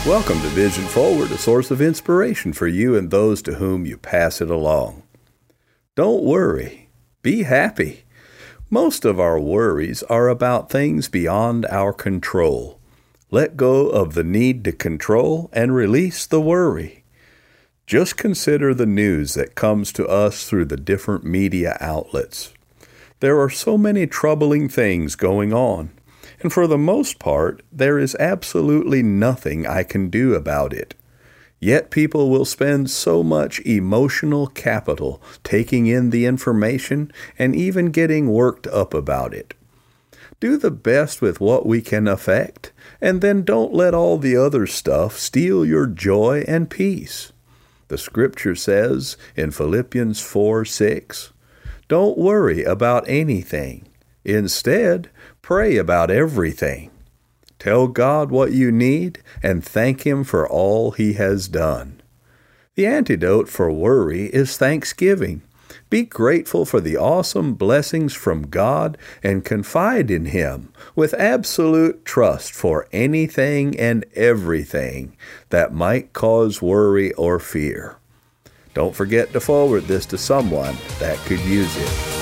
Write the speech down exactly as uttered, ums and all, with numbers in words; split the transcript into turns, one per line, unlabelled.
Welcome to Vision Forward, a source of inspiration for you and those to whom you pass it along. Don't worry. Be happy. Most of our worries are about things beyond our control. Let go of the need to control and release the worry. Just consider the news that comes to us through the different media outlets. There are so many troubling things going on, and for the most part, there is absolutely nothing I can do about it. Yet people will spend so much emotional capital taking in the information and even getting worked up about it. Do the best with what we can affect, and then don't let all the other stuff steal your joy and peace. The scripture says in Philippians four six, "Don't worry about anything. Instead, pray about everything. Tell God what you need and thank Him for all He has done." The antidote for worry is thanksgiving. Be grateful for the awesome blessings from God and confide in Him with absolute trust for anything and everything that might cause worry or fear. Don't forget to forward this to someone that could use it.